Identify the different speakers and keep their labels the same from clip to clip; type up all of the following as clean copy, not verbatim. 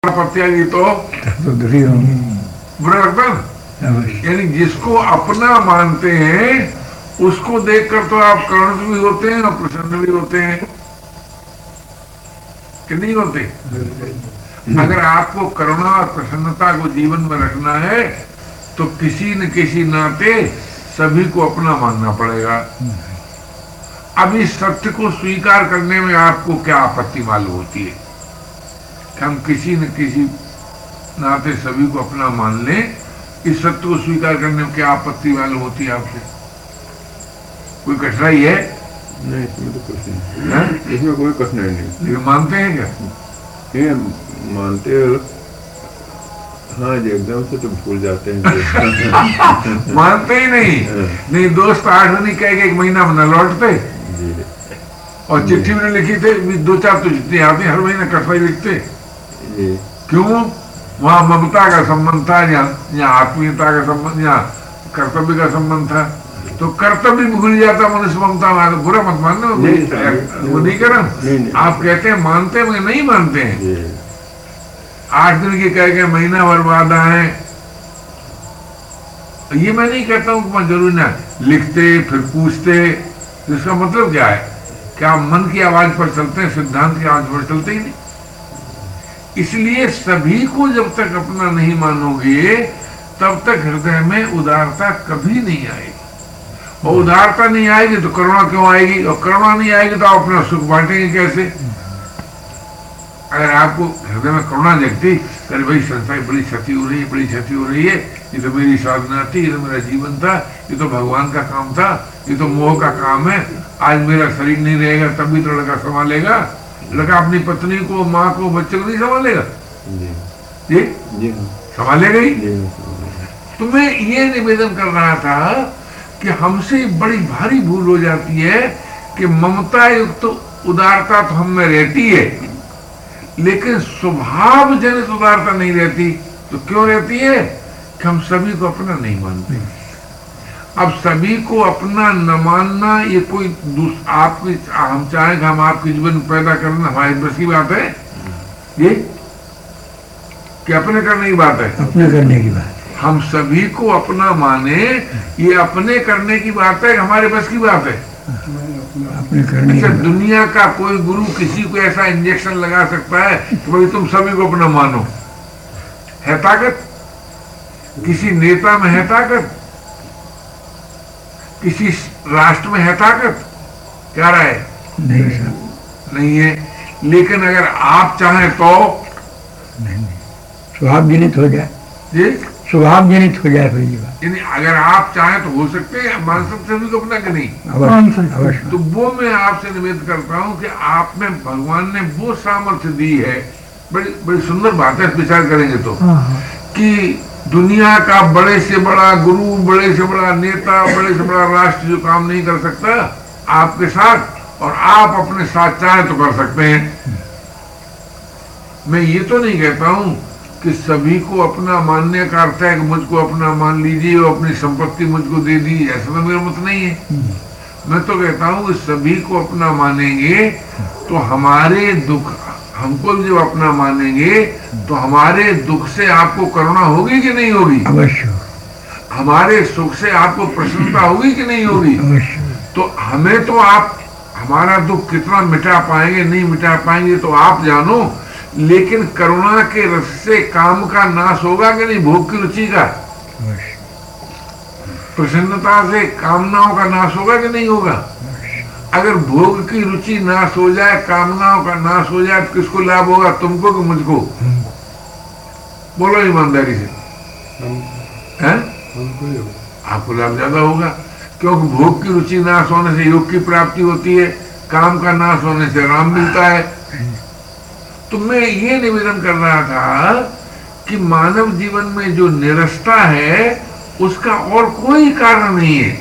Speaker 1: पत्यागी तो बुरा लगता है ना। यानी जिसको अपना मानते हैं उसको देखकर तो आप करुण भी होते हैं और प्रसन्न भी होते हैं कि नहीं होते। अगर आपको करुणा और प्रसन्नता को जीवन में रखना है तो किसी न किसी नाते सभी को अपना मानना पड़ेगा। अब इस सत्य को स्वीकार करने में आपको क्या आपत्ति मालूम होती है कि हम किसी न किसी नाते सभी को अपना मान लें? इस सत्य को स्वीकार करने में क्या आपत्ति मालूम होती है आपको? कोई कठिनाई है?
Speaker 2: नहीं, इसमें तो कुछ नहीं, इसमें कोई कठिनाई नहीं।
Speaker 1: लेकिन मानते हैं क्या?
Speaker 2: ये मानते हैं, हाँ जी, एकदम से तो भूल जाते हैं।
Speaker 1: मानते ही नहीं दोस्त 8 दिन कह के 1 महीना में न लौटते
Speaker 2: जी।
Speaker 1: और चिट्ठी में लिखी थे 2-4 तो जितनी आती हर महीने कठिनाई लिखते
Speaker 2: जी।
Speaker 1: क्यों? वहां ममता का संबंध था, यहाँ आत्मीयता का संबंध, यहाँ कर्तव्य का संबंध था। तो कर्तव्य भूल जाता मनुष्य ममता में, तो बुरा मत मानना, वो नहीं करें। आप कहते हैं मानते हैं, मगर नहीं मानते हैं। 8 दिन की कह के महीना भर बाद आए, ये मैं नहीं कहता हूं कि जरूरी ना लिखते फिर पूछते, तो इसका मतलब क्या है? क्या मन की आवाज पर चलते हैं, सिद्धांत की आवाज पर चलते ही नहीं। इसलिए सभी को जब तक अपना नहीं मानोगे तब तक हृदय में उदारता कभी नहीं आएगी, और उदारता नहीं आएगी तो करुणा क्यों आएगी, और करुणा नहीं आएगी तो आप अपना सुख बांटेंगे कैसे? अगर आपको हृदय में करुणा जगती, अरे भाई संसार बड़ी क्षति हो रही है, बड़ी क्षति हो रही है, ये तो मेरी साधना थी, ये तो मेरा जीवन था, ये तो भगवान का काम था, ये तो मोह का काम है, आज मेरा शरीर नहीं रहेगा तब भी तो लड़का संभालेगा। लड़का अपनी पत्नी को, माँ को, बच्चे को नहीं संभालेगा? जी संभालेगा ही। तो मैं ये निवेदन कर रहा था कि हमसे बड़ी भारी भूल हो जाती है कि ममता युक्त उदारता तो हम में रहती है, लेकिन स्वभाव जनित उदारता नहीं रहती। तो क्यों रहती है? कि हम सभी को अपना नहीं मानते। अब सभी को अपना न मानना ये कोई आपकी, हम चाहें कि हम आपके जीवन में पैदा करना हमारी बस की बात है? ये कि अपने करने की बात है?
Speaker 3: अपने करने की बात।
Speaker 1: हम सभी को अपना माने, ये अपने करने की बात है, हमारे बस की बात है?
Speaker 3: अपने करने
Speaker 1: अच्छा, दुनिया का कोई गुरु किसी को ऐसा इंजेक्शन लगा सकता है कि भाई तुम सभी को अपना मानो? है ताकत? किसी नेता में है ताकत? किसी राष्ट्र में है ताकत? क्या रहा है?
Speaker 3: नहीं सर,
Speaker 1: नहीं है। लेकिन अगर आप चाहें तो
Speaker 3: नहीं, स्वभाव जनित हो जाए,
Speaker 1: जी
Speaker 3: स्वभाव जनित हो जाए फिर ये बात।
Speaker 1: यानी अगर आप चाहें तो हो सकते हैं, मान सकते हैं अपना कि नहीं?
Speaker 3: अवश्य।
Speaker 1: तो वो मैं आपसे निवेदन करता हूं कि आप में भगवान ने वो सामर्थ्य दी है, बड़ी बड़ी सुंदर बात है, विचार करेंगे तो, कि दुनिया का बड़े से बड़ा गुरु, बड़े से बड़ा नेता, बड़े से बड़ा राष्ट्र जो काम नहीं कर सकता आपके साथ, और आप अपने साथ चाहें तो कर सकते हैं। मैं ये तो नहीं कहता हूं कि सभी को अपना मानने का अर्थ है कि मुझको अपना मान लीजिए और अपनी संपत्ति मुझको दे दी, ऐसा तो मेरा मत नहीं है। मैं तो कहता हूं कि सभी को अपना मानेंगे तो हमारे दुख, हमको जब अपना मानेंगे तो हमारे दुख से आपको करुणा होगी कि नहीं होगी?
Speaker 3: अवश्य।
Speaker 1: हमारे सुख से आपको प्रसन्नता होगी कि नहीं होगी?
Speaker 3: अवश्य।
Speaker 1: तो हमें तो आप हमारा दुख कितना मिटा पाएंगे, नहीं मिटा पाएंगे तो आप जानो, लेकिन करुणा के रस से काम का नाश होगा कि नहीं? भोग की रुचि का, प्रसन्नता से कामनाओं का नाश होगा कि नहीं होगा? अगर भोग की रुचि नाश हो जाए, कामनाओं का नाश हो जाए, तो किसको लाभ होगा? तुमको कि मुझको? बोलो ईमानदारी से। हैं? आपको लाभ ज्यादा होगा, क्योंकि भोग की रुचि नाश होने से योग की प्राप्ति होती है, काम का नाश होने से राम मिलता है। तो मैं ये निवेदन कर रहा था कि मानव जीवन में जो निरस्ता है उसका और कोई कारण नहीं है,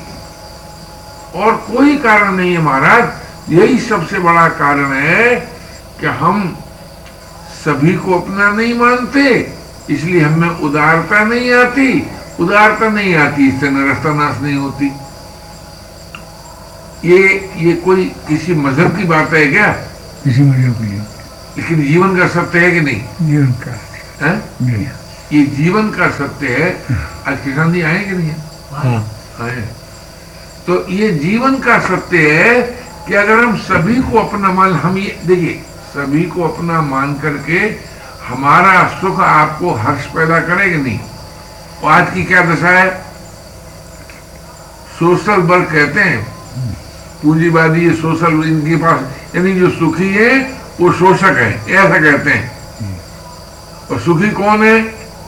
Speaker 1: और कोई कारण नहीं है महाराज। यही सबसे बड़ा कारण है कि हम सभी को अपना नहीं मानते, इसलिए हमें उदारता नहीं आती। उदारता नहीं आती, इससे निरस्ता नाश नहीं होती। ये कोई किसी मजहब की बात है क्या?
Speaker 3: किसी मजहब की नहीं।
Speaker 1: लेकिन जीवन का सत्य है कि नहीं?
Speaker 3: जीवन का
Speaker 1: है?
Speaker 3: जी
Speaker 1: ये जीवन का सत्य है। आज किसान जी आए कि नहीं
Speaker 3: हाँ
Speaker 1: आए? तो ये जीवन का सत्य है कि अगर हम सभी को अपना मान, हम ये देखिए, सभी को अपना मान करके हमारा सुख आपको हर्ष पैदा करेगा नहीं। और आज की क्या दशा है? सोशल वर्क कहते हैं, पूंजीवादी, ये सोशल, इनके पास, यानी जो सुखी है वो शोषक है, ऐसा कहते हैं। और सुखी कौन है?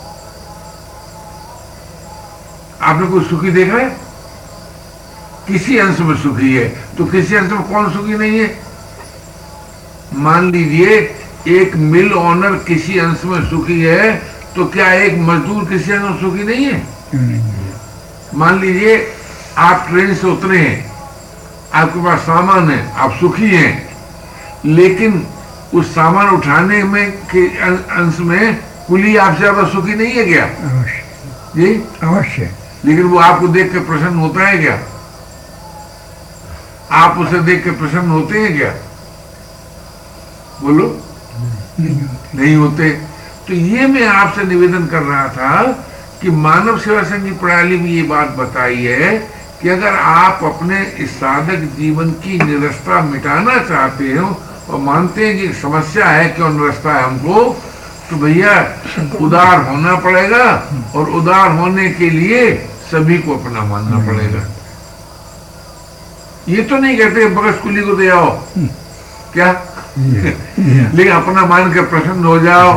Speaker 1: आपने कोई सुखी देखा है? किसी अंश में सुखी है। तो किसी अंश में कौन सुखी नहीं है? मान लीजिए एक मिल ओनर किसी अंश में सुखी है, तो क्या एक मजदूर किसी अंश में सुखी नहीं है? मान लीजिए आप ट्रेन से उतरे हैं, आपके पास सामान है, आप सुखी हैं, लेकिन उस सामान उठाने में के अंश में कुली आपसे ज्यादा सुखी नहीं है क्या?
Speaker 3: अवश्य
Speaker 1: जी
Speaker 3: अवश्य।
Speaker 1: लेकिन वो आपको देख के प्रसन्न होता है क्या? आप उसे देख के प्रसन्न होते हैं क्या? बोलो, नहीं होते। तो ये मैं आपसे निवेदन कर रहा था कि मानव सेवा संघ की प्रणाली में ये बात बताई है कि अगर आप अपने इस साधक जीवन की निरस्ता मिटाना चाहते हो और मानते हैं कि समस्या है, क्यों निरस्ता है हमको, तो भैया उदार होना पड़ेगा। और उदार होने के लिए सभी को अपना मानना पड़ेगा। ये तो नहीं कहते बगस कुली को दे आओ, क्या? लेकिन अपना मान के प्रसन्न हो जाओ।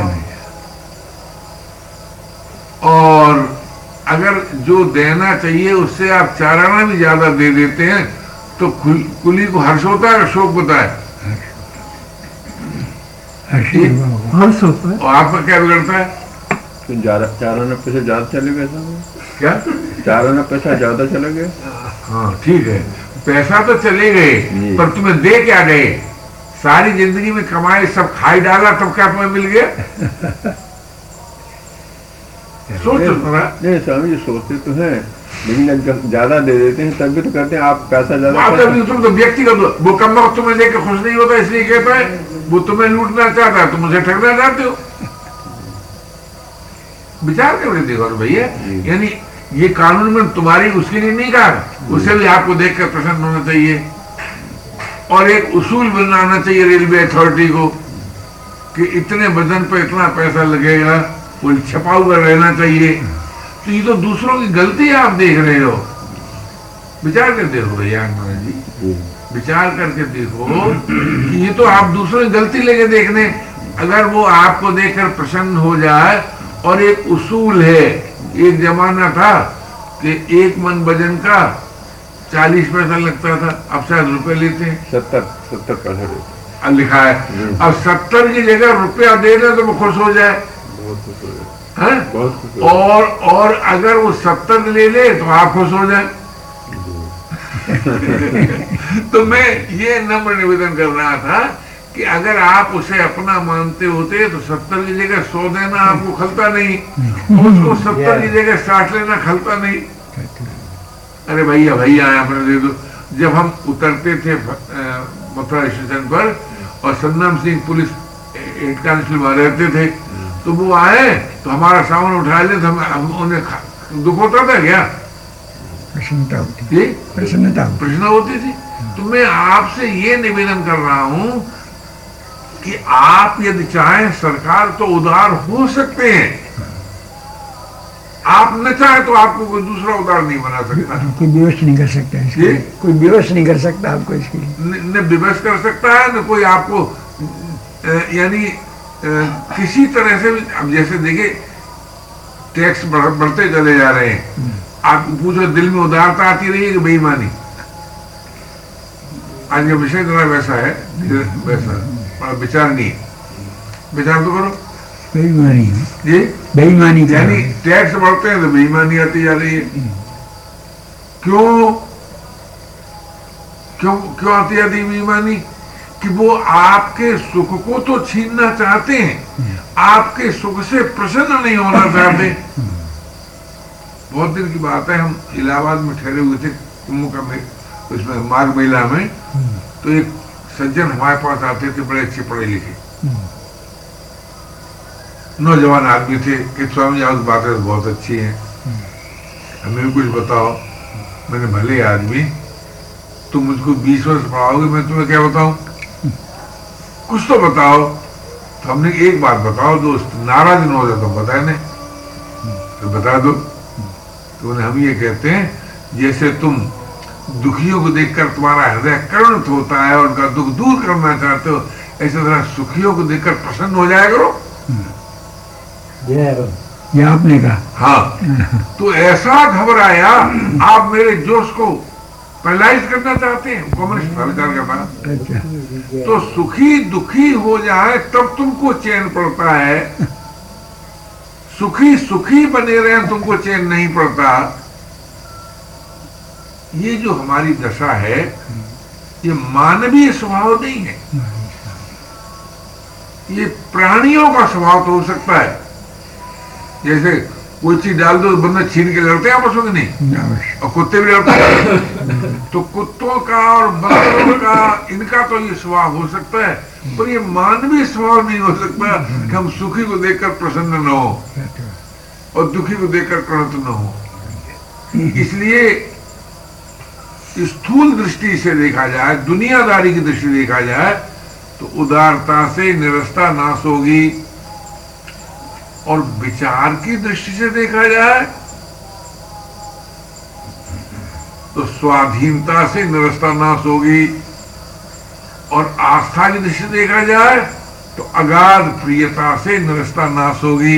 Speaker 1: और अगर जो देना चाहिए उससे आप 4 आना भी ज्यादा दे देते हैं तो कुली को हर्ष होता है, शोक होता है?
Speaker 3: हर्ष होता है।
Speaker 1: और आपका क्या बिगड़ता है?
Speaker 2: तो 4 आना पैसा ज्यादा चले गए साहब।
Speaker 1: क्या
Speaker 2: 4 आना पैसा ज्यादा चले गए?
Speaker 1: हाँ ठीक है, पैसा तो चले गए, पर तुम्हें दे क्या गए? सारी जिंदगी में कमाए, सब खाई डाला, तब क्या तुम्हें मिल गया? सोचो थोड़ा।
Speaker 2: नहीं स्वामी जी, सोचते तो हैं, लेकिन जब ज्यादा दे देते हैं तब भी तो कहते हैं आप पैसा ज्यादा।
Speaker 1: तुम तो व्यक्तिगत, वो कम वक्त तुम्हें देकर खुश नहीं होता इसलिए कहता है, वो तुम्हें लूटना चाहता है, तुम उसे ठगना चाहते हो। विचार करके देखो भैया, यानी ये कानून में तुम्हारी उसके लिए नहीं कहा, उसे भी आपको देखकर प्रसन्न होना चाहिए। और एक उसूल बनाना चाहिए रेलवे अथॉरिटी को कि इतने वजन पर इतना पैसा लगेगा, वो छपा हुआ रहना चाहिए। तो ये तो दूसरों की गलती आप देख रहे हो। विचार कर देखो भैया महाराज जी, विचार करके देखो कि ये तो आप दूसरों की गलती लेके देखने, अगर वो आपको देखकर प्रसन्न हो जाए। और एक उसूल है, एक जमाना था कि 1 मन वजन का 40 पैसा लगता था, अब शायद रुपए लेते हैं
Speaker 2: 70 पैसा देते
Speaker 1: लिखा है। अब 70 की जगह रुपया दे दे तो वो खुश हो जाए,
Speaker 2: बहुत खुश हो जाए, बहुत खुश हो
Speaker 1: जाए। और अगर वो 70 ले ले तो आप खुश हो जाए। तो मैं ये नम्र निवेदन कर रहा था कि अगर आप उसे अपना मानते होते तो 70 की जगह 100 देना आपको खलता नहीं, उसको 70 की जगह 60 लेना खलता नहीं। अरे भैया भैया अपने दे दो। जब हम उतरते थे मथुरा स्टेशन पर और Sannam Singh police head constable वहां रहते थे, तो वो आए तो हमारा सामान उठा ले, तो हम उन्हें दुख होता था क्या?
Speaker 3: प्रसन्नता होती थी।
Speaker 1: प्रसन्नता होती थी। तो मैं आपसे ये निवेदन कर रहा हूं कि आप यदि चाहें, सरकार तो उदार हो सकते हैं, आप न चाहे तो आपको कोई दूसरा उदार नहीं बना सकता।
Speaker 3: कोई विवश नहीं कर सकता इसके लिए, कोई विवश नहीं कर सकता आपको इसके लिए।
Speaker 1: न विवश कर सकता है, न कोई आपको यानी किसी तरह से। अब जैसे देखिए टैक्स बढ़ते चले जा रहे हैं, आप पूछो दिल में उदारता आती रही है कि बेईमानी? आज का विषय जरा वैसा है, वैसा विचार नहीं है। विचार तो करो।
Speaker 3: बेईमानी
Speaker 1: जी,
Speaker 3: बेईमानी
Speaker 1: यानी टैक्स बढ़ते हैं तो बेईमानी आती जा रही है। क्यों क्यों क्यों आती जाती है बेईमानी? कि वो आपके सुख को तो छीनना चाहते हैं, आपके सुख से प्रसन्न नहीं होना चाहते। बहुत दिन की बात है, हम इलाहाबाद में ठहरे हुए थे कुंभ का में, उसमें माघ मेला में। तो एक सज्जन हमारे पास आते थे, बड़े अच्छे पढ़े लिखे, नौजवान आदमी थे कि स्वामी जी आपकी बातें बहुत अच्छी हैं, हमें भी कुछ बताओ। मैंने भले आदमी, तुम मुझको 20 वर्ष पढ़ाओगे, मैं तुम्हें क्या बताऊं, कुछ तो बताओ। तो हमने एक बात बताओ दोस्त, नाराज न हो जाए तो बताए नहीं, तो बता दो। तो हम ये कहते हैं जैसे तुम दुखियों को देखकर तुम्हारा हृदय करुणित होता है और उनका दुख दूर करना चाहते हो, ऐसे तरह सुखियों को देखकर प्रसन्न हो जाया करो।
Speaker 3: ये आपने कहा।
Speaker 1: हाँ, तो ऐसा घबराया, आप मेरे जोश को पैरालाइज करना चाहते हैं, कम्युनिस्ट का विचार का था।
Speaker 3: अच्छा,
Speaker 1: तो सुखी दुखी हो जाए तब तुमको चैन पड़ता है, सुखी सुखी बने रहे तुमको चैन नहीं पड़ता। ये जो हमारी दशा है ये मानवीय स्वभाव नहीं है, ये प्राणियों का स्वभाव तो हो सकता है। जैसे कोई चीज डाल दो बंदा छीन के लड़ते हैं आपस में नहीं, और कुत्ते भी लड़ते हैं। तो कुत्तों का और बंदरों का इनका तो ये स्वभाव हो सकता है, पर ये मानवीय स्वभाव नहीं हो सकता कि हम सुखी को देखकर प्रसन्न न हो और दुखी को देखकर क्रोधित न हो। इसलिए स्थूल दृष्टि से देखा जाए, दुनियादारी की दृष्टि देखा जाए, तो उदारता से निरस्ता नाश होगी, और विचार की दृष्टि से देखा जाए तो स्वाधीनता से निरस्ता नाश होगी, और आस्था की दृष्टि से देखा जाए तो अगाध प्रियता से निरस्ता नाश होगी।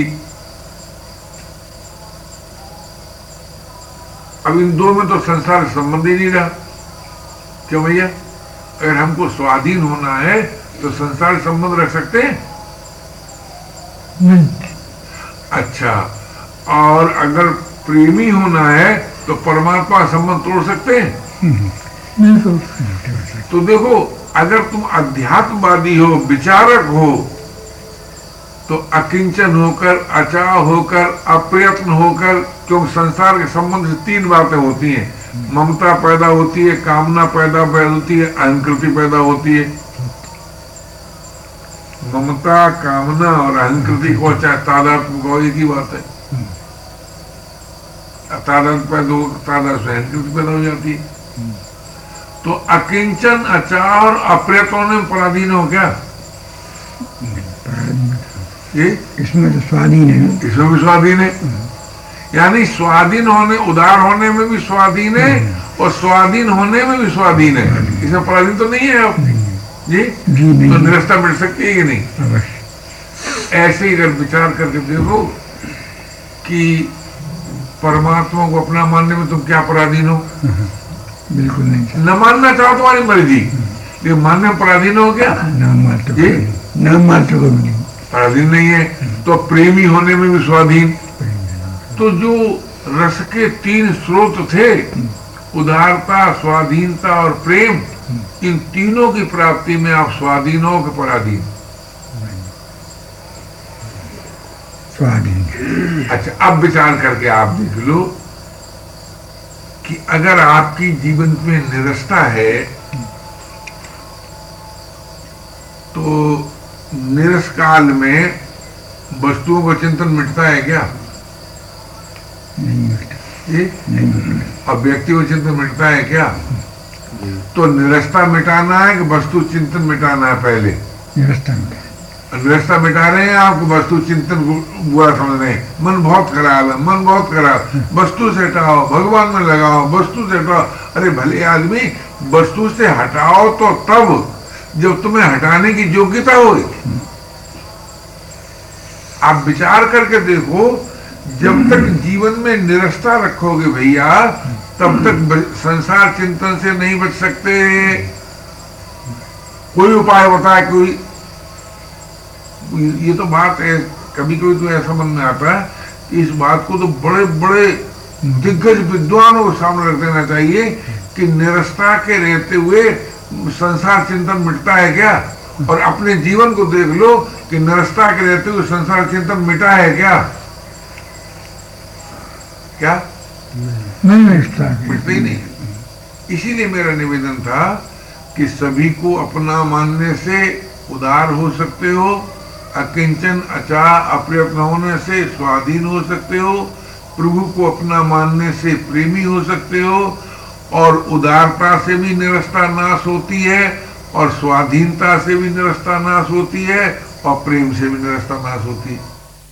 Speaker 1: अब इन दो में तो संसार संबंध ही नहीं रहा। क्यों भैया, अगर हमको स्वाधीन होना है तो संसार संबंध रख सकते हैं?
Speaker 3: नहीं।
Speaker 1: अच्छा, और अगर प्रेमी होना है तो परमात्मा संबंध तोड़ सकते हैं?
Speaker 3: नहीं तो सकते।
Speaker 1: तो देखो, अगर तुम अध्यात्मवादी हो, विचारक हो, तो अकिंचन होकर, अचाह होकर, अप्रयत्न होकर, क्योंकि संसार के संबंध से तीन बातें होती हैं, ममता पैदा होती है, कामना पैदा होती है, अहंकृति पैदा होती है। ममता, कामना और अहंकृति को चाहे तादात्म्य को, एक ही बात है। तादात्म्य पैदा हो, तादात्म्य से अहंकृति पैदा हो जाती है। तो अकिंचन, अचाह और अप्रयत्न होने में पराधीन हो क्या? ये
Speaker 3: इसमें तो स्वाधीन है,
Speaker 1: इसमें भी स्वाधीन है। यानी स्वाधीन होने, उदार होने में भी स्वाधीन है और स्वाधीन होने में भी स्वाधीन है। इसमें पराधीन तो नहीं है आप जी? तो निरस्ता मिल सकती है कि नहीं? ऐसे ही अगर विचार करके देखो कि परमात्मा को अपना मानने में तुम क्या पराधीन हो?
Speaker 3: बिल्कुल नहीं।
Speaker 1: न मानना चाहो तुम्हारी मर्जी, लेकिन मानने में पराधीन हो क्या?
Speaker 3: नाम मात्र को नहीं
Speaker 1: पराधीन नहीं है। तो प्रेमी होने में भी स्वाधीन। तो जो रस के तीन स्रोत थे, उदारता, स्वाधीनता और प्रेम, इन तीनों की प्राप्ति में आप स्वाधीन हो कि पराधीन?
Speaker 3: स्वाधीन।
Speaker 1: अच्छा, अब विचार करके आप देख लो कि अगर आपकी जीवन में निरस्ता है तो निरस काल में वस्तुओं का चिंतन मिटता है क्या?
Speaker 3: नहीं मिटता। नहीं।
Speaker 1: और व्यक्ति को चिंतन मिटता है क्या? तो निरस्ता मिटाना है कि वस्तु चिंतन मिटाना है? पहले निरस्ता मिटा रहे हैं, आपको वस्तु चिंतन बुरा समझ रहे हैं। मन बहुत खराब है, मन बहुत खराब, वस्तु से हटाओ, भगवान में लगाओ, वस्तु से हटाओ। अरे भले आदमी, वस्तु से हटाओ तो तब जब तुम्हें हटाने की योग्यता हो। आप विचार करके देखो, जब तक जीवन में निरस्ता रखोगे भैया, तब तक संसार चिंतन से नहीं बच सकते। कोई उपाय बताए कोई? ये तो बात है, कभी कभी तो ऐसा मन में आता है कि इस बात को तो बड़े बड़े दिग्गज विद्वानों को सामने रख देना चाहिए कि निरस्ता के रहते हुए संसार चिंतन मिटता है क्या? और अपने जीवन को देख लो कि निरस्ता के रहते हुए संसार चिंतन मिटा है क्या? क्या
Speaker 3: नहीं मिटता,
Speaker 1: मिटते ही नहीं। इसीलिए मेरा निवेदन था कि सभी को अपना मानने से उदार हो सकते हो, अकिंचन अचा अप्रयत्न होने से स्वाधीन हो सकते हो, प्रभु को अपना मानने से प्रेमी हो सकते हो, और उदारता से भी निरस्ता नाश होती है, और स्वाधीनता से भी निरस्ता नाश होती है, और प्रेम से भी निरस्ता नाश होती है।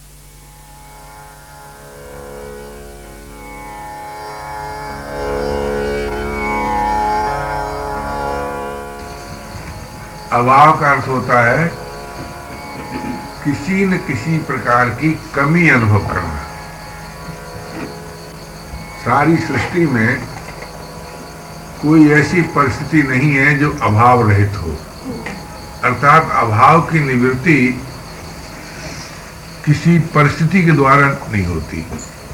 Speaker 1: अभाव का अर्थ होता है किसी न किसी प्रकार की कमी अनुभव करना। सारी सृष्टि में कोई ऐसी परिस्थिति नहीं है जो अभाव रहित हो, अर्थात अभाव की निवृत्ति किसी परिस्थिति के द्वारा नहीं होती।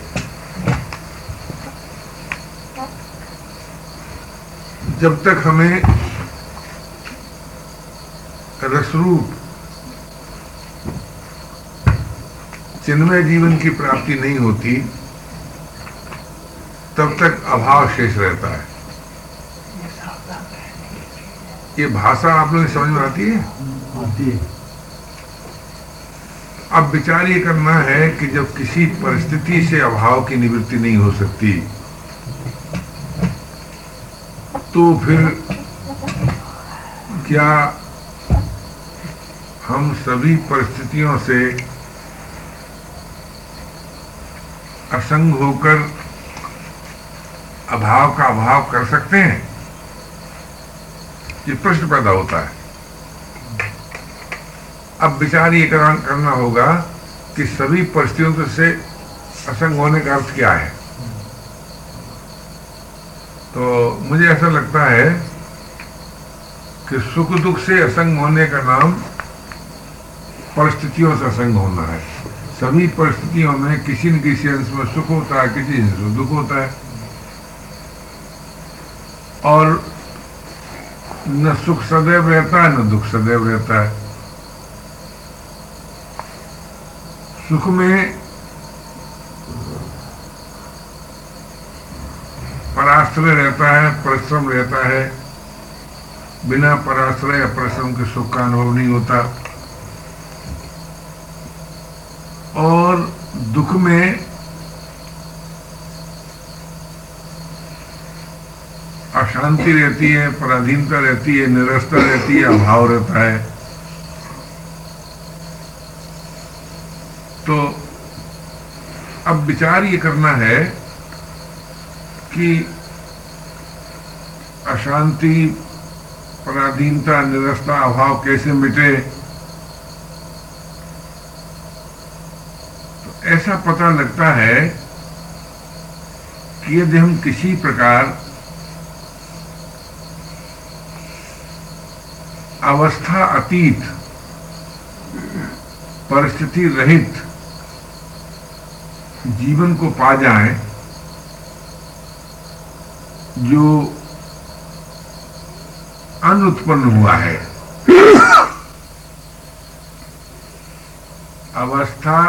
Speaker 1: जब तक हमें रसरूप चिन्मय जीवन की प्राप्ति नहीं होती, तब तक अभाव शेष रहता है। ये भाषा आप लोगों को समझ में आती है?
Speaker 3: आती है।
Speaker 1: अब विचार ये करना है कि जब किसी परिस्थिति से अभाव की निवृत्ति नहीं हो सकती, तो फिर क्या हम सभी परिस्थितियों से असंग होकर अभाव का अभाव कर सकते हैं? ये प्रश्न पैदा होता है। अब विचार ये करना होगा कि सभी परिस्थितियों से असंग होने का अर्थ क्या है। तो मुझे ऐसा लगता है कि सुख दुख से असंग होने का नाम परिस्थितियों से असंग होना है। सभी परिस्थितियों में किसी न किसी अंश में सुख होता है, किसी अंश में दुख होता है, और न सुख सदैव रहता है न दुख सदैव रहता है। सुख में पराश्रय रहता है, परिश्रम रहता है। बिना पराश्रय या परिश्रम के सुख का अनुभव नहीं होता। और दुख में अशांति रहती है, पराधीनता रहती है, निरस्ता रहती है, अभाव रहता है। तो अब विचार ये करना है कि अशांति, पराधीनता, निरस्ता, अभाव कैसे मिटे। तो ऐसा पता लगता है कि यदि हम किसी प्रकार अवस्था अतीत, परिस्थिति रहित जीवन को पा जाएं, जो अनुत्पन्न हुआ है। अवस्था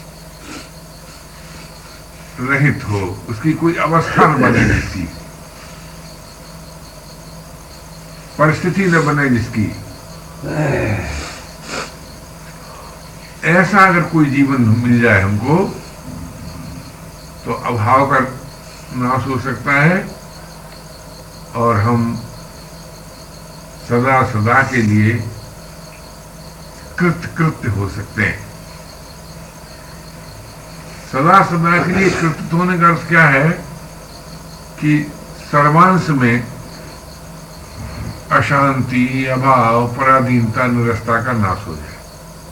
Speaker 1: रहित हो, उसकी कोई अवस्था न बने जिसकी, परिस्थिति न बने जिसकी, ऐसा अगर कोई जीवन मिल जाए हमको, तो अभाव का नाश हो सकता है और हम सदा सदा के लिए कृत्य हो सकते हैं। सदा सदा के लिए कृत होने का अर्थ क्या है कि सर्वांश में अशांति, अभाव, पराधीनता, निरस्ता का नाश हो जाए।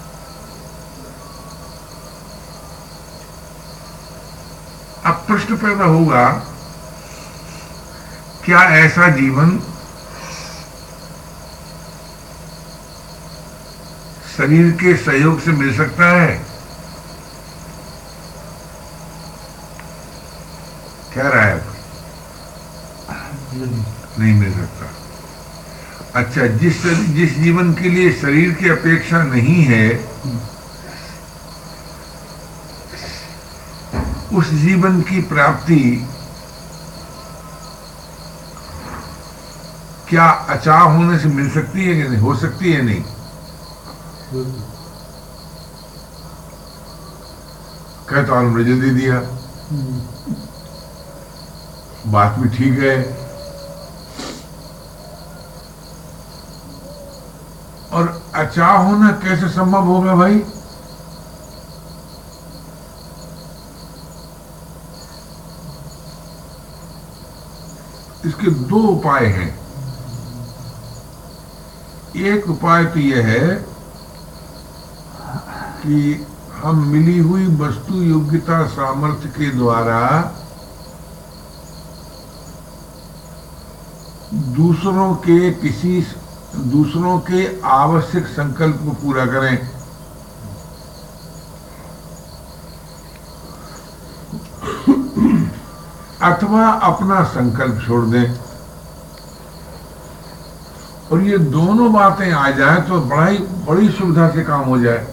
Speaker 1: अब प्रश्न पैदा होगा, क्या ऐसा जीवन शरीर के सहयोग से मिल सकता है? क्या राय है? नहीं मिल सकता। अच्छा, जिस जीवन के लिए शरीर की अपेक्षा नहीं है, उस जीवन की प्राप्ति क्या अचाह होने से मिल सकती है कि नहीं? हो सकती है? नहीं। कहे तो ऑलरेडी दे दिया, बात भी ठीक है। और अचाह होना कैसे संभव होगा भाई? इसके दो उपाय हैं। एक उपाय तो यह है कि हम मिली हुई वस्तु योग्यता सामर्थ्य के द्वारा दूसरों के आवश्यक संकल्प को पूरा करें। अथवा अपना संकल्प छोड़ दें। और ये दोनों बातें आ जाए तो बड़ी सुविधा से काम हो जाए।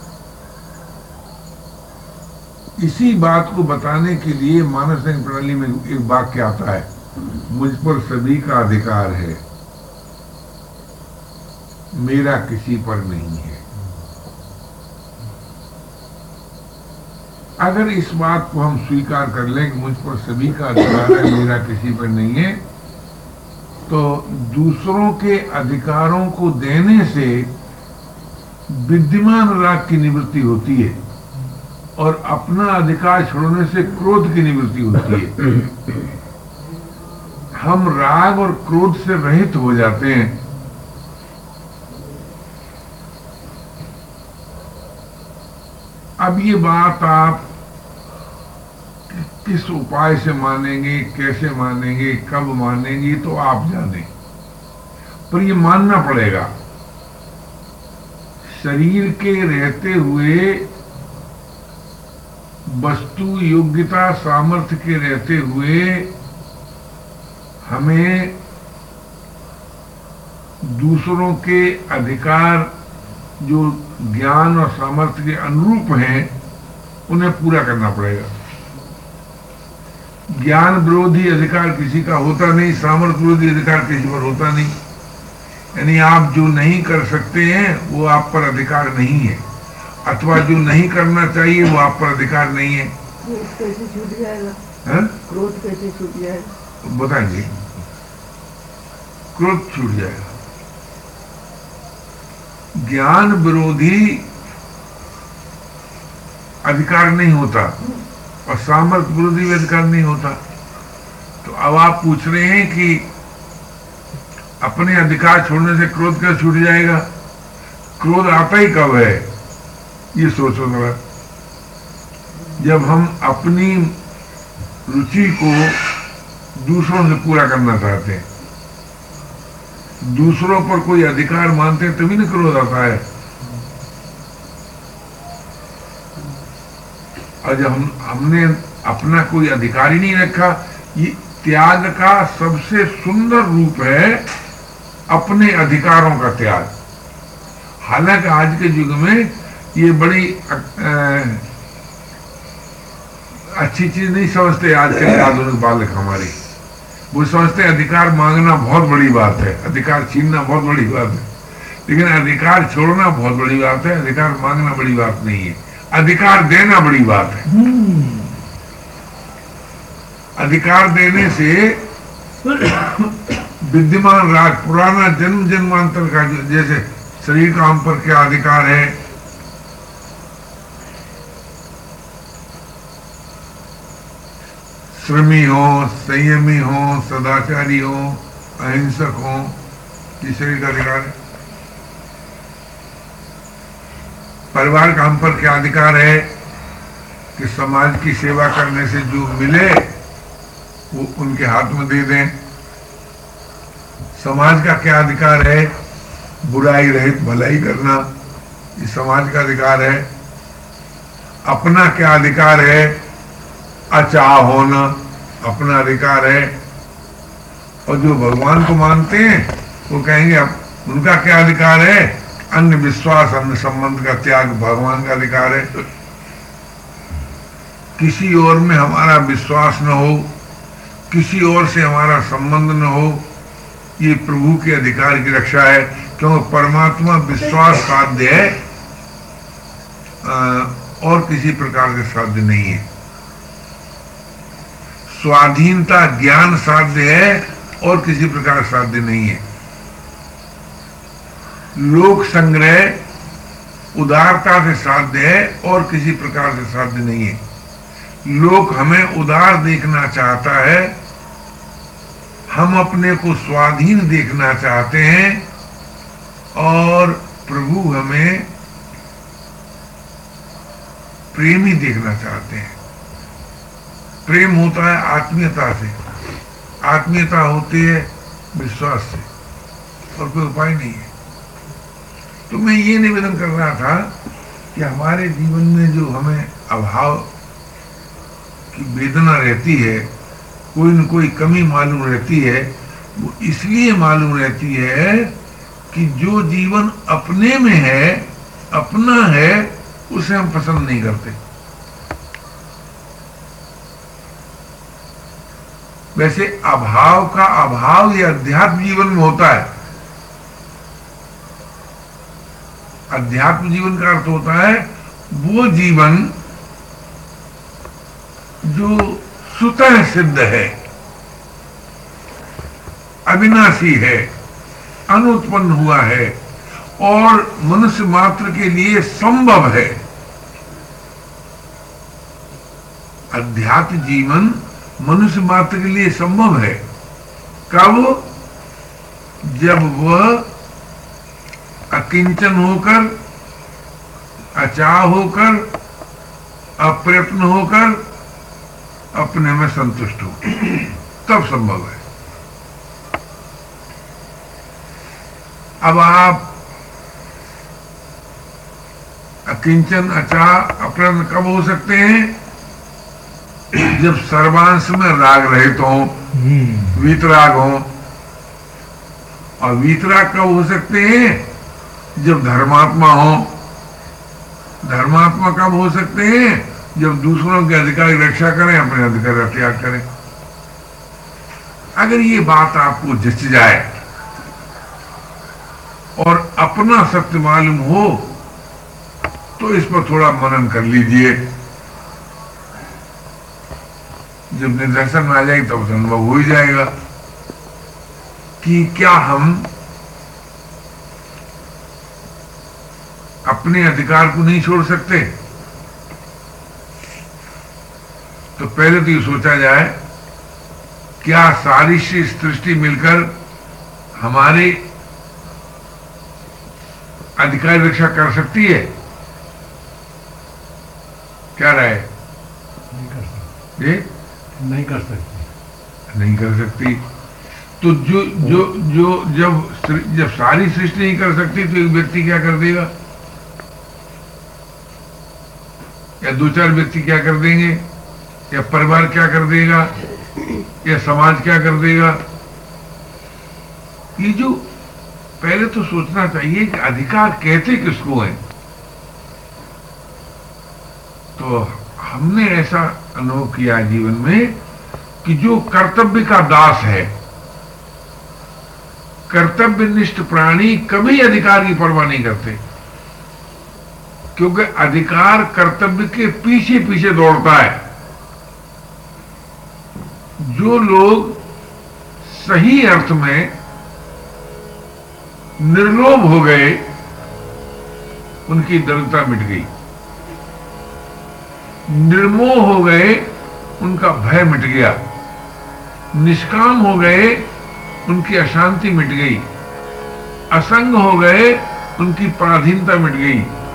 Speaker 1: इसी बात को बताने के लिए मानस प्रणाली में एक वाक्य आता है, मुझ पर सभी का अधिकार है, मेरा किसी पर नहीं है। अगर इस बात को हम स्वीकार कर लें कि मुझ पर सभी का अधिकार है, मेरा किसी पर नहीं है, तो दूसरों के अधिकारों को देने से विद्यमान राग की निवृत्ति होती है और अपना अधिकार छोड़ने से क्रोध की निवृत्ति होती है। हम राग और क्रोध से रहित हो जाते हैं। अब ये बात आप किस उपाय से मानेंगे, कैसे मानेंगे, कब मानेंगे, तो आप जाने, पर ये मानना पड़ेगा। शरीर के रहते हुए, वस्तु योग्यता सामर्थ्य के रहते हुए हमें दूसरों के अधिकार जो ज्ञान और सामर्थ्य के अनुरूप हैं उन्हें पूरा करना पड़ेगा। ज्ञान विरोधी अधिकार किसी का होता नहीं, सामर्थ्य विरोधी अधिकार किसी पर होता नहीं। यानी आप जो नहीं कर सकते हैं वो आप पर अधिकार नहीं है, अथवा जो नहीं करना चाहिए वो आप पर अधिकार नहीं है।
Speaker 4: कैसे छूट जाएगा? क्रोध कैसे छूट जाएगा?
Speaker 1: बताएंगे। क्रोध छूट जाएगा। ज्ञान विरोधी अधिकार नहीं होता और सामर्थ्य विरोधी भी अधिकार नहीं होता। तो अब आप पूछ रहे हैं कि अपने अधिकार छोड़ने से क्रोध कैसे छूट जाएगा? क्रोध आता ही कब है ये सोचो जरा। जब हम अपनी रुचि को दूसरों से पूरा करना चाहते हैं, दूसरों पर कोई अधिकार मानते हैं, तभी न क्रोध आता है। और जब हमने अपना कोई अधिकार ही नहीं रखा, ये त्याग का सबसे सुंदर रूप है अपने अधिकारों का त्याग। हालांकि आज के युग में ये बड़ी अच्छी चीज नहीं समझते आज के आधुनिक बालक हमारे। वो समझते अधिकार मांगना बहुत बड़ी बात है, अधिकार छीनना बहुत बड़ी बात है, लेकिन अधिकार छोड़ना बहुत बड़ी बात है, अधिकार मांगना बड़ी बात नहीं है। अधिकार देना बड़ी बात है। अधिकार देने से विद्यमान राग, पुराना जन्म जन्मांतर का, जैसे शरीर का हम पर क्या अधिकार है, श्रमी हो, संयमी हो, सदाचारी हो, अहिंसक हो, ये शरीर का अधिकार है। परिवार का हम पर क्या अधिकार है कि समाज की सेवा करने से जो मिले वो उनके हाथ में दे दें। समाज का क्या अधिकार है? बुराई रहित भलाई करना, ये समाज का अधिकार है। अपना क्या अधिकार है? अचाह होना अपना अधिकार है। और जो भगवान को मानते हैं वो कहेंगे उनका क्या अधिकार है? अन्य विश्वास, अन्य संबंध का त्याग भगवान का अधिकार है। किसी और में हमारा विश्वास न हो, किसी और से हमारा संबंध न हो, ये प्रभु के अधिकार की रक्षा है। क्योंकि परमात्मा विश्वास साध्य है, और किसी प्रकार से साध्य नहीं है। स्वाधीनता ज्ञान साध्य है और किसी प्रकार साध्य नहीं है। लोक संग्रह उदारता से साध्य है और किसी प्रकार से साध्य नहीं है। लोक हमें उदार देखना चाहता है, हम अपने को स्वाधीन देखना चाहते हैं, और प्रभु हमें प्रेमी देखना चाहते हैं। प्रेम होता है आत्मीयता से, आत्मीयता होती है विश्वास से, और कोई उपाय नहीं है। तो मैं ये निवेदन कर रहा था कि हमारे जीवन में जो हमें अभाव की वेदना रहती है, कोई न कोई कमी मालूम रहती है, वो इसलिए मालूम रहती है कि जो जीवन अपने में है, अपना है, उसे हम पसंद नहीं करते। वैसे अभाव का अभाव यह अध्यात्म जीवन में होता है। अध्यात्म जीवन का अर्थ होता है वो जीवन जो स्वतः सिद्ध है, अविनाशी है, अनुत्पन्न हुआ है और मनुष्य मात्र के लिए संभव है। अध्यात्म जीवन मनुष्य मात्र के लिए संभव है। कब? जब वह अकिंचन होकर, अचाह होकर, अप्रयत्न होकर अपने में संतुष्ट हो, तब संभव है। अब आप अकिंचन, अचाह, अप्रयत्न कब हो सकते हैं? जब सर्वांश में राग रहित हो, वीतराग हो। और वीतराग कब हो सकते हैं? जब धर्मात्मा हो। धर्मात्मा कब हो सकते हैं? जब दूसरों के अधिकार की रक्षा करें, अपने अधिकार का त्याग करें। अगर ये बात आपको जच जाए और अपना सत्य मालूम हो, तो इस पर थोड़ा मनन कर लीजिए। जब निदर्शन में आ जाएगी तब अनुभव हो ही जाएगा कि क्या हम अपने अधिकार को नहीं छोड़ सकते। तो पहले तो ये सोचा जाए, क्या सारी सृष्टि मिलकर हमारे अधिकार रक्षा कर सकती है? क्या राय?
Speaker 3: नहीं कर सकती।
Speaker 1: नहीं कर सकती। तो जो जो जो जब सारी सृष्टि नहीं कर सकती, तो एक व्यक्ति क्या कर देगा, या दो चार व्यक्ति क्या कर देंगे, या परिवार क्या कर देगा, या समाज क्या कर देगा? ये जो पहले तो सोचना चाहिए कि अधिकार कहते किसको है। तो हमने ऐसा अनुभव किया जीवन में कि जो कर्तव्य का दास है, कर्तव्यनिष्ठ प्राणी कभी अधिकार की परवाह नहीं करते, क्योंकि अधिकार कर्तव्य के पीछे पीछे दौड़ता है। जो लोग सही अर्थ में निर्लोभ हो गए, उनकी दरिद्रता मिट गई। निर्मोह हो गए, उनका भय मिट गया। निष्काम हो गए, उनकी अशांति मिट गई। असंग हो गए, उनकी पराधीनता मिट गई।